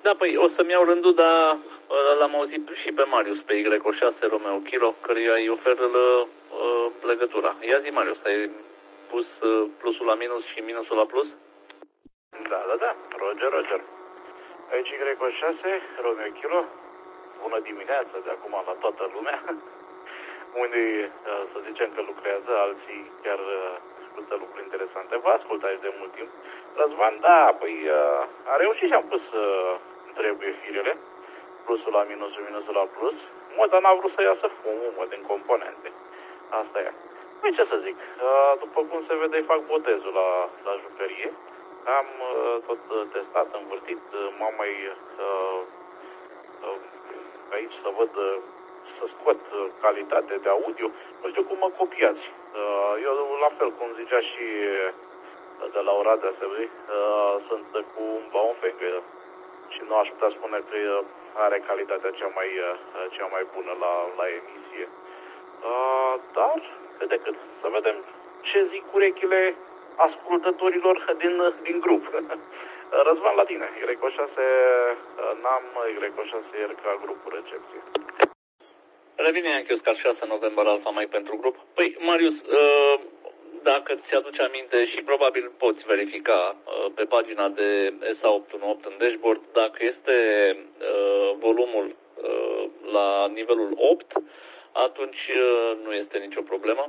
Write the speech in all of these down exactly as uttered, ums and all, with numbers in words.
Da, păi o să-mi iau rândul, dar l-am auzit și pe Marius, pe Y șase Romeo Kilo, căruia îi oferă uh, legătura. Ia zi, Marius, ai pus uh, plusul la minus și minusul la plus? Da, da, da, Roger, Roger. Aici Y șase Romeo Kilo, bună dimineața de acum la toată lumea. Unii, uh, să zicem că lucrează, alții chiar uh, ascultă lucruri interesante. Vă ascult aici de mult timp. Răzvan, da, păi uh, a reușit și am pus uh, trebuie firele, plusul la minusul, minusul la plus. Mă, dar n-a vrut să iasă fumul, mă, din componente. Asta e. Păi ce să zic, uh, după cum se vede, fac botezul la, la jucărie. Am uh, tot uh, testat, învârtit, uh, m-am mai uh, uh, aici să văd, uh, să scot uh, calitate de audio. Nu știu cum mă copiați. Uh, eu, la fel, cum zicea și uh, de la Oradea S B, uh, sunt uh, cu un Baumfeng uh, și nu aș putea spune că uh, are calitatea cea mai, uh, cea mai bună la, la emisie. Uh, dar, cât de cât, să vedem ce zic urechile ascultătorilor din, din grup. Răzvan, la tine, Y șase N A M, Y șase R K grupul recepție. Revine Yankee Oscar șase November Alpha Mike pentru grup. Păi, Marius, dacă ți aduce aminte și probabil poți verifica pe pagina de S A opt unu opt în dashboard, dacă este volumul la nivelul opt, atunci nu este nicio problemă.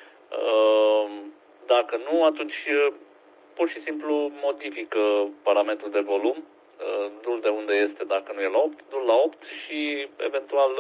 Dacă nu, atunci pur și simplu modifică parametrul de volum, du-l de unde este dacă nu e la opt, du-l la opt și eventual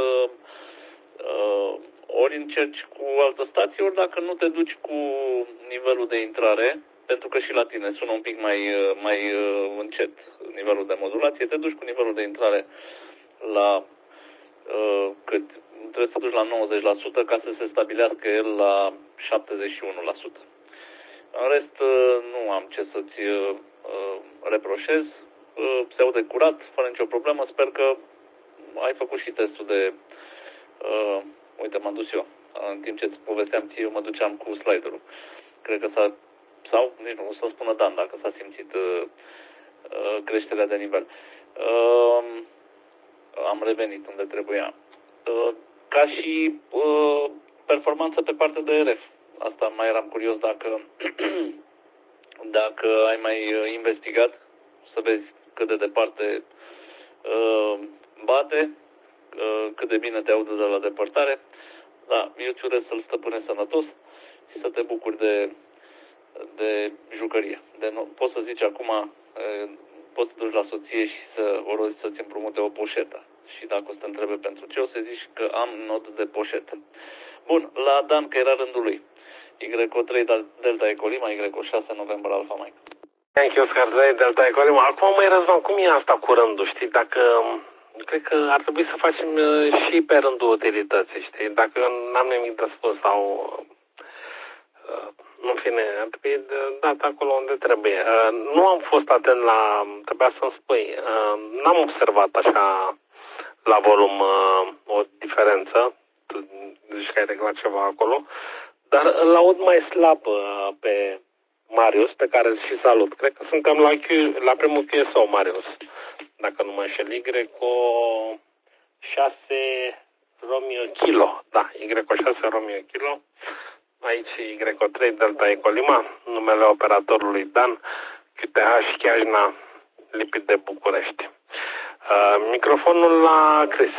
ori încerci cu altă stație, ori dacă nu te duci cu nivelul de intrare, pentru că și la tine sună un pic mai, mai încet nivelul de modulație, te duci cu nivelul de intrare la cât trebuie să duci la nouăzeci la sută ca să se stabilească el la șaptezeci și unu la sută. În rest, nu am ce să-ți reproșez. Se aude curat, fără nicio problemă. Sper că ai făcut și testul de... Uh, uite, m-am dus eu. În timp ce îți povesteam ție, eu mă duceam cu sliderul. Cred că s-a... Sau, nici nu, o să spună Dan, dacă s-a simțit uh, uh, creșterea de nivel. Uh, am revenit unde trebuia. Uh, ca și uh, performanță pe partea de R F. Asta mai eram curios dacă, dacă ai mai investigat, să vezi cât de departe uh, bate, uh, cât de bine te aude de la depărtare. Da, eu îți urez să-l stăpânești sănătos și să te bucuri de, de jucărie. De no, poți să zici acum, uh, poți să duci la soție și să o rogi să-ți împrumute o poșetă. Și dacă o să te întrebe pentru ce, o să zici că am not de poșetă. Bun, la Dan, că era rândul lui. Y trei Delta Eco Lima, Y șase November Alpha Mike. Yankee Oscar trei Delta Eco Lima. Acum mai Răzvan, cum e asta cu rândul, știi? Dacă, cred că ar trebui să facem și pe rândul utilității, știi? Dacă n-am nimic de spus sau, în fine, ar trebui dat acolo unde trebuie. Nu am fost atent la, trebuia să-mi spui, n-am observat așa la volum o diferență, tu zici că ai reglat ceva acolo, dar îl aud mai slab pe Marius, pe care îl și salut. Cred că suntem la, Q, la primul Q S O, Marius, dacă nu mă înșel, Y șase Romeo Kilo, da, Y șase Romeo Kilo, aici Y trei Delta Eco Lima, numele operatorului Dan, Q T H Chiajna, Lipit de București. Uh, microfonul la Chris.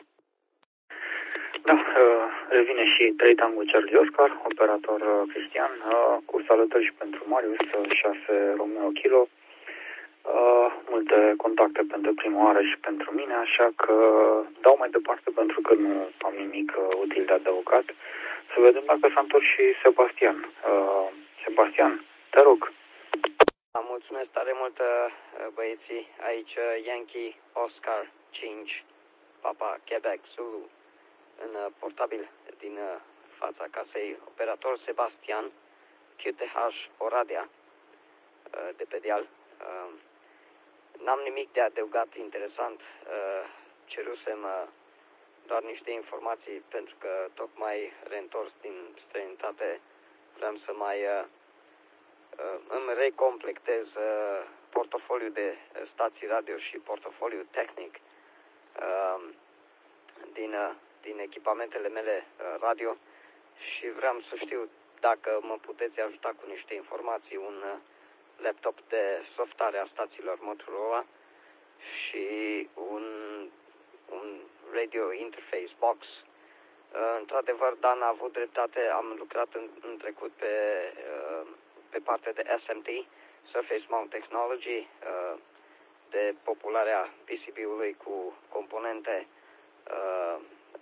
Da, revine și trei Tango Charlie Oscar, operator Cristian, cu salutări și pentru Marius, șase Romeo Kilo. Multe contacte pentru prima oară și pentru mine, așa că dau mai departe pentru că nu am nimic util de adăugat. Să vedem dacă s-a întors și Sebastian. Sebastian, te rog. Mulțumesc tare mult, băieții. Aici Yankee Oscar cinci Papa Quebec Zulu în portabil din fața casei, operator Sebastian, Q T H Oradea, de pe deal. N-am nimic de adăugat interesant, cerusem doar niște informații pentru că tocmai reîntors din străinătate, vreau să mai îmi recomplectez portofoliu de stații radio și portofoliu tehnic uh, din, uh, din echipamentele mele uh, radio și vreau să știu dacă mă puteți ajuta cu niște informații, un uh, laptop de softare a stațiilor Motorola și un, un radio interface box. Uh, într-adevăr, Dan a avut dreptate, am lucrat în, în trecut pe, uh, pe partea de S M T, Surface Mount Technology, uh, de popularea P C B-ului cu componente uh,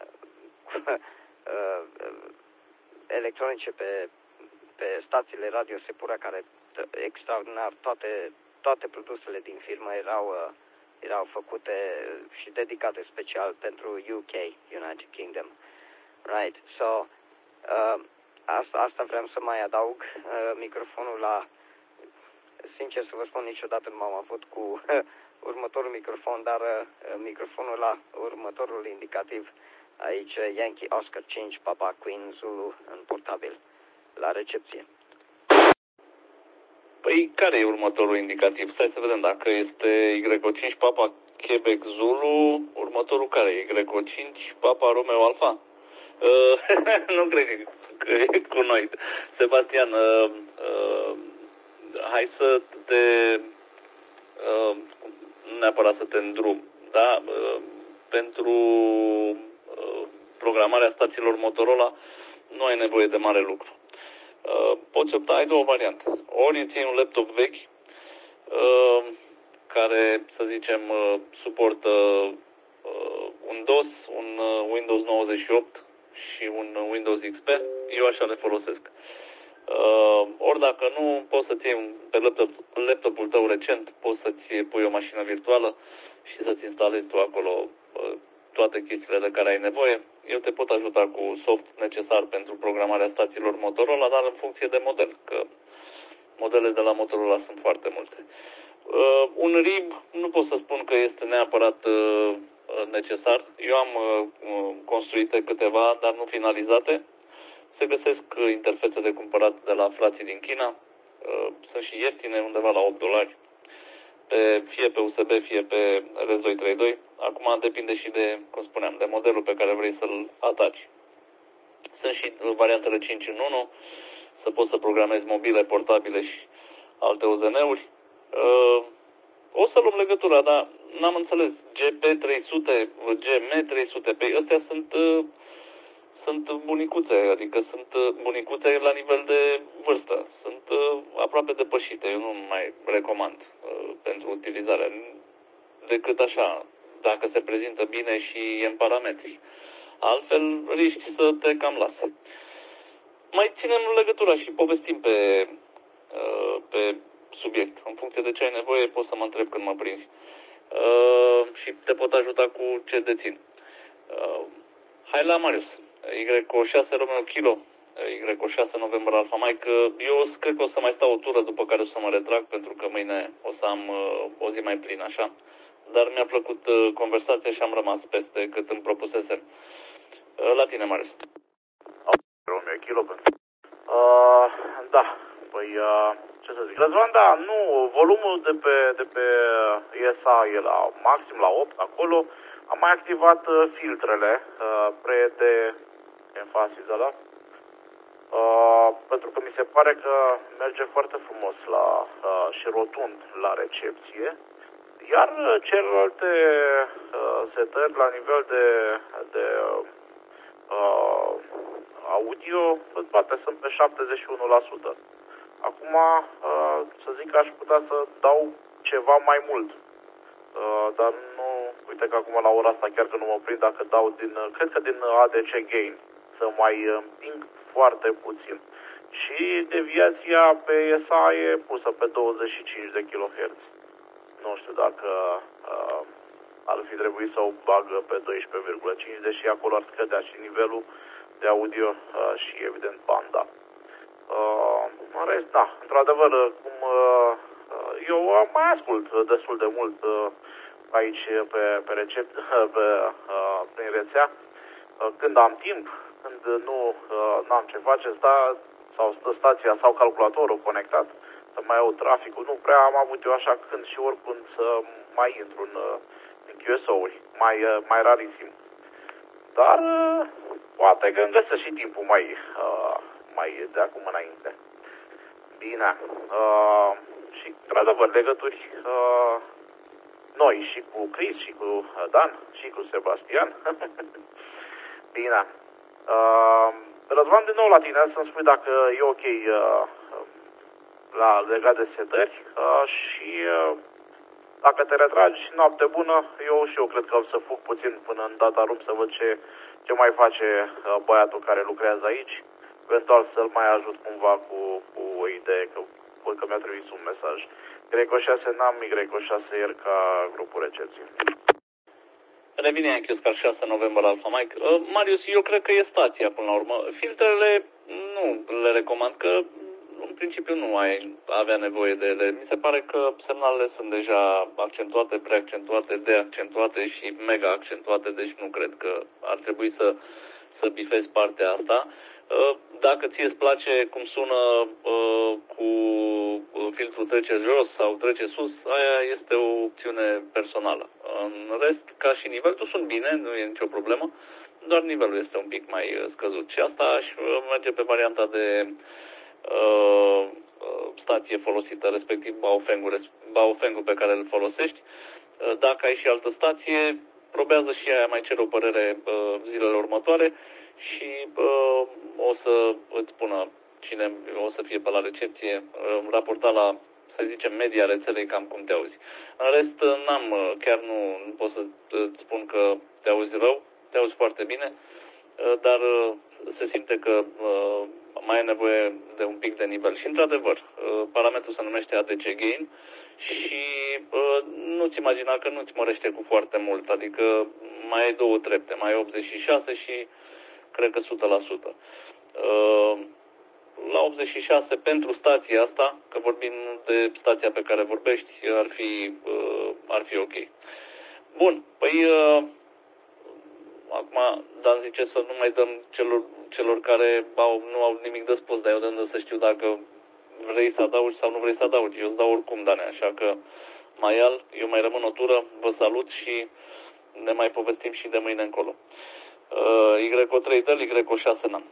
uh, electronice pe, pe stațiile radio Sepura, care extraordinar, toate, toate produsele din firmă erau, uh, erau făcute și dedicate special pentru U K, United Kingdom. Right, so uh, asta, asta vreau să mai adaug, uh, microfonul la, sincer să vă spun, niciodată nu m-am avut cu uh, următorul microfon, dar uh, microfonul la următorul indicativ, aici Yankee Oscar cinci, Papa Queen Zulu în portabil, la recepție. Păi care e următorul indicativ? Stai să vedem dacă este Y O cinci Papa Quebec Zulu, următorul care e? Y O cinci Papa Romeo Alfa? Uh, nu cred că e cu noi. Sebastian, uh, uh, hai să te, uh, neapărat să te îndrum, da? Uh, pentru uh, programarea stațiilor Motorola nu ai nevoie de mare lucru. Uh, poți opta, ai două variante. Ori îți iei un laptop vechi uh, care, să zicem, uh, suportă uh, un DOS, un uh, Windows nouăzeci și opt și un uh, Windows X P. Eu așa le folosesc. Uh, ori dacă nu, poți să-ți iei un, pe laptop, laptopul tău recent, poți să-ți pui o mașină virtuală și să-ți instalezi tu acolo uh, toate chestiile de care ai nevoie. Eu te pot ajuta cu soft necesar pentru programarea stațiilor Motorola, dar în funcție de model, că modele de la Motorola sunt foarte multe. Uh, un R I B nu pot să spun că este neapărat uh, necesar. Eu am uh, construite câteva, dar nu finalizate. Se găsesc uh, interfețe de cumpărat de la frații din China. Uh, sunt și ieftine, undeva la opt dolari. Pe, fie pe U S B, fie pe R S doi treizeci și doi. Acum depinde și de, cum spuneam, de modelul pe care vrei să-l ataci. Sunt și variantele cinci în unu, să poți să programezi mobile, portabile și alte U Z N-uri. Uh, o să luăm legătura, dar n-am înțeles. G P trei sute, G M trei sute, pe astea sunt, uh, sunt bunicuțe, adică sunt uh, bunicuțe la nivel de vârstă. Sunt uh, aproape depășite, eu nu mai recomand uh, pentru utilizare, decât așa, dacă se prezintă bine și e în parametri. Altfel, riști să te cam lase. Mai ținem legătura și povestim pe, uh, pe subiect. În funcție de ce ai nevoie, poți să mă întreb când mă prinzi. Uh, și te pot ajuta cu ce dețin. Uh, hai la Marius. Y O șase Romeo Kilo. Y O șase November Alpha Mike. Eu cred că o să mai stau o tură, după care o să mă retrag, pentru că mâine o să am uh, o zi mai plină, așa. Dar mi-a plăcut uh, conversația și am rămas peste cât îmi propusesem. Uh, la tine, Marius. Romeo Kilo. Uh, da, păi, uh, ce să zic, Răzvan, da, nu, volumul de pe, de pe E S A e la maxim, la opt, acolo. Am mai activat uh, filtrele, uh, pre de enfasis ăla, uh, pentru că mi se pare că merge foarte frumos la, uh, și rotund la recepție. Iar uh, celelalte uh, setări la nivel de, de uh, audio, toate sunt pe șaptezeci și unu la sută. Acum, uh, să zic că aș putea să dau ceva mai mult. Uh, dar nu, uite că acum la ora asta chiar că nu mă prind dacă dau din, cred că din A D C gain, să mai împing foarte puțin. Și deviația pe E S A e pusă pe douăzeci și cinci de kilohertz. Nu știu dacă uh, ar fi trebuit să o bagă pe doisprezece virgulă cinci, deși acolo ar scădea și nivelul de audio uh, și evident banda. Uh, în rest, da, într-adevăr, cum uh, eu mai ascult destul de mult uh, aici pe, pe recept, pe, uh, prin rețea, uh, când am timp, când nu uh, am ce face, sta, sau stă stația sau calculatorul conectat, să mai au traficul. Nu prea am avut eu așa când și oricând să mai intru în, în Q S O-uri, mai, mai rarisim. Dar poate că îmi găsesc și timpul mai, mai de acum înainte. Bine. Uh, și, într-adevăr, legături uh, noi și cu Chris, și cu Dan, și cu Sebastian. Bine. Uh, Răzvan, din nou la tine să-mi spui dacă e ok uh, la legat de setări uh, și uh, dacă te retragi, noapte bună. Eu și eu cred că o să fug puțin până în data room să văd ce, ce mai face uh, băiatul care lucrează aici. Eventual să-l mai ajut cumva cu, cu o idee, că văd că mi-a trimis un mesaj. Greco șase N A M, Greco șase R ca grupul recepție. Revine Yankee Oscar șase November Alpha Mike. Uh, Marius, eu cred că e stația până la urmă. Filtrele nu le recomand, că în principiu nu ai avea nevoie de ele. Mi se pare că semnalele sunt deja accentuate, preaccentuate, deaccentuate și mega accentuate, deci nu cred că ar trebui să, să bifezi partea asta. Dacă ție îți place cum sună uh, cu filtrul trece jos sau trece sus, aia este o opțiune personală. În rest, ca și nivel, tu sunt bine, nu e nicio problemă, doar nivelul este un pic mai scăzut. Și asta aș merge pe varianta de uh, stație folosită, respectiv Baofeng-ul, Baofeng-ul pe care îl folosești. Dacă ai și altă stație, probează și aia, mai cer o părere uh, zilele următoare și uh, o să îți spună cine o să fie pe la recepție, uh, raportat la, să zicem, media rețelei, cam cum te auzi. În rest, n-am, chiar nu, nu pot să îți spun că te auzi rău, te auzi foarte bine, uh, dar uh, se simte că uh, mai e nevoie de un pic de nivel. Și, într-adevăr, uh, parametrul se numește A D C Gain și uh, nu-ți imagina că nu-ți mărește cu foarte mult, adică mai ai două trepte, mai ai optzeci și șase și cred că o sută la sută. La optzeci și șase pentru stația asta, că vorbim de stația pe care vorbești, ar fi, ar fi ok. Bun, păi acum Dan zice să nu mai dăm celor, celor care au, nu au nimic de spus, dar eu dăm să știu dacă vrei să adaugi sau nu vrei să adaugi. Eu îți dau oricum, Dane, așa că mai al, eu mai rămân o tură, vă salut și ne mai povestim și de mâine încolo. Y O trei Del, Y O șase N A M.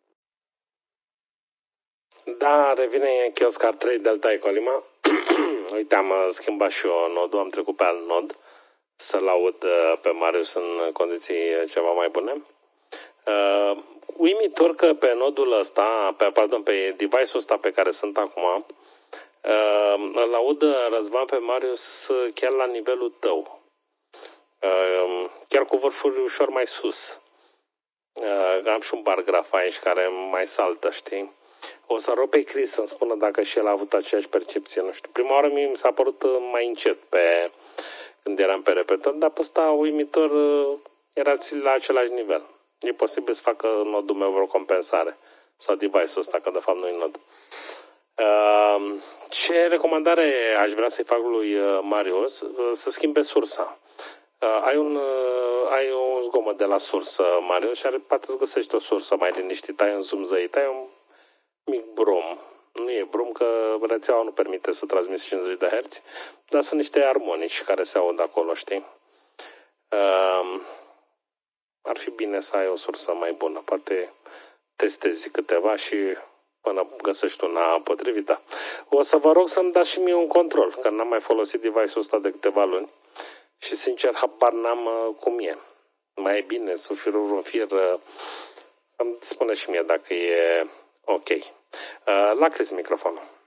Da, revine Chioscar trei Delta Eco Lima. Uite, am schimbat și eu nodul, am trecut pe alt nod să-l aud pe Marius în condiții ceva mai bune. Uh, uimitor că pe nodul ăsta, pe, pardon, pe device-ul ăsta pe care sunt acum, uh, îl aud, Răzvan, pe Marius chiar la nivelul tău. Uh, chiar cu vârfuri ușor mai sus. Uh, am și un bar graf aici care mai saltă, știi? O să rog pe Chris să-mi spună dacă și el a avut aceeași percepție, nu știu. Prima oară mi s-a părut mai încet pe, când eram pe repetor, dar pe ăsta uimitor erați la același nivel. E posibil să facă nodul meu vreo compensare sau device-ul ăsta, că de fapt nu e nod. Uh, ce recomandare aș vrea să-i fac lui Marius? Uh, să schimbe sursa. Uh, ai, un, uh, ai un zgomot de la sursă, Marius, și are, poate îți găsești o sursă mai liniștită, ai un zoom zăit, ai un mic brum. Nu e brum, că rețeaua nu permite să transmiți cincizeci de herți, dar sunt niște armonici care se aud acolo, știi? Uh, ar fi bine să ai o sursă mai bună. Poate testezi câteva și până găsești una potrivită. O să vă rog să-mi dați și mie un control, că n-am mai folosit device-ul ăsta de câteva luni și, sincer, habar n-am cum e. Mai e bine să fiu un fir, să-mi spune și mie dacă e ok. La Chris microfonul.